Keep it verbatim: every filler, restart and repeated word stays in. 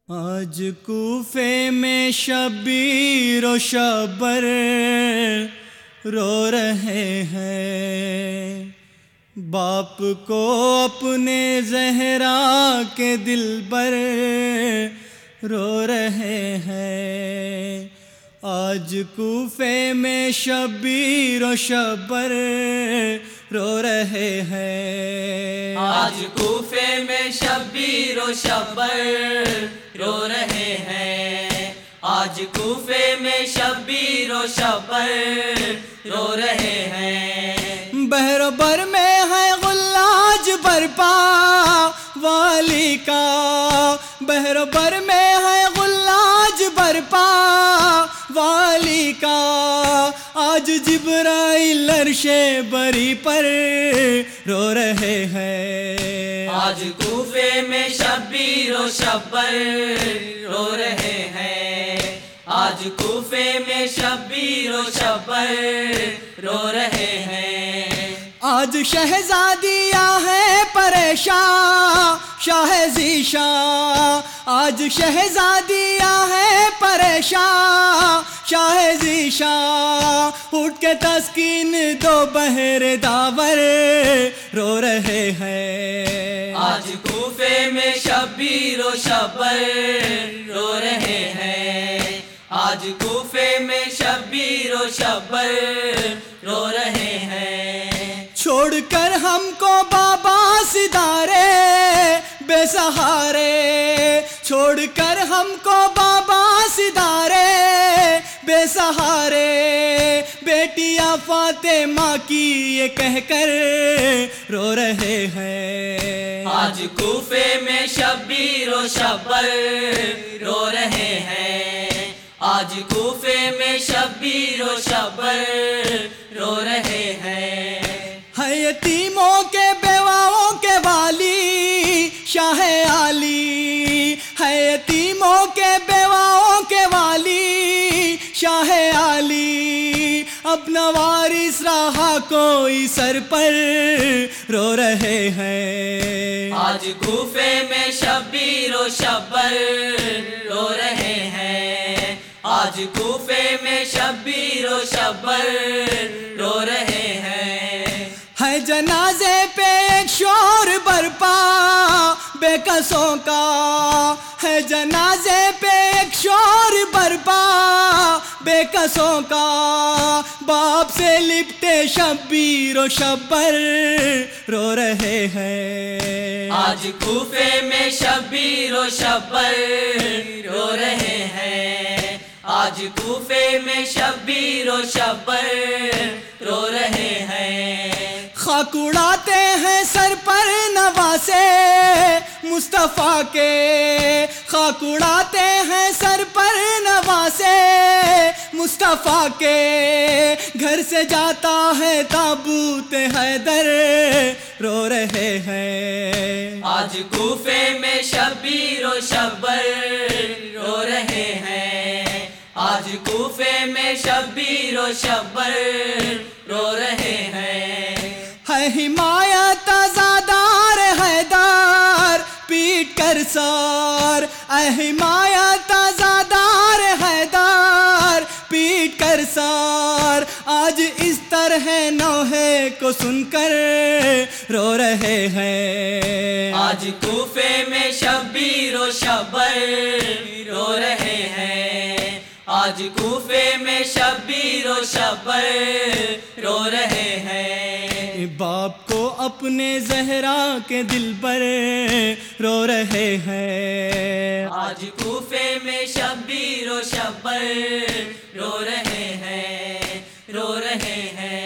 आज कूफे में शब्बीर और शब्बर रो रहे हैं, बाप को अपने ज़हरा के दिलबर रो रहे हैं। आज कूफे में शब्बीर और शब्बर रो रहे हैं। आज कूफे में शब्बीर और शब्बर रो रहे हैं। आज कूफे में शब्बीर और शब्बर रो रहे हैं। बहरोबर में है गुल्लाज बरपा वाली का, बहरोबर में है गुल्लाज बरपा वाली का। आज जिब्राइल अर्शे बरी पर रो रहे हैं। आज कूफे में शब्बीर और शब्बर रो रहे हैं। आज कूफे में शब्बीर और शब्बर रो रहे हैं। आज शहजादियाँ हैं परेशान शाहज़ीशा, आज शहजादियाँ हैं परेशान शाहज़ीशा। उठ के तस्कीन दो बहरे दावर रो रहे हैं। आज कूफे में शब्बीर और शब्बर रो रहे हैं। आज कूफे में शब्बीर और शब्बर रो रहे हैं। छोड़कर हमको बाबा सितारे बेसहारे, छोड़कर हमको बाबा सितारे बेसहारे। बेटियां फातिमा की ये कहकर रो रहे हैं। आज कूफे में शब्बीर और शब्बर रो रहे हैं। आज कूफे में शब्बीर और शब्बर रो रहे हैं। है यतीमों के बेवाओं के वाली शाह आली, है यतीमों के बेवाओं के वाली शाह आली। अपना वारिस रहा कोई सर पर रो रहे हैं। आज कूफे में शब्बीर और शब्बर रो रहे हैं। आज कूफे में शब्बीर और शब्बर रो रहे हैं। है जनाजे पे एक शोर बरपा बेकसों का, है जनाजे पे एक शोर बरपा बेकसों का। बाप से लिपटे शब्बीर और शब्बर रो रहे हैं। आज कूफे में शब्बीर और शब्बर रो रहे हैं। आज कूफे में शब्बीर और शब्बर रो रहे हैं। खाक उड़ाते हैं सर पर नवासे मुस्तफ़ा के, खाक उड़ाते हैं सर पर नवासे मुस्तफ़ा के। घर से जाता है ताबूत हैदर रो रहे हैं। आज कूफे में शब्बीर और शब्बर रो रहे हैं। आज कूफे में शब्बीर और शब्बर रो रहे हैं। है हिमायत आज़ादार हैदर पीट कर सार, ऐ हिमायत आज़ादार हैदर पीट कर सार। आज इस तरह नौहे को सुनकर रो रहे हैं। आज कूफे में शब्बीर और शब्बर रो रहे हैं। आज कूफे में शब्बीर और शब्बर रो रहे हैं। बाप को अपने ज़हरा के दिल पर रो रहे हैं। आज कूफे में शब्बीर और शब्बर रो रहे हैं, रो रहे हैं।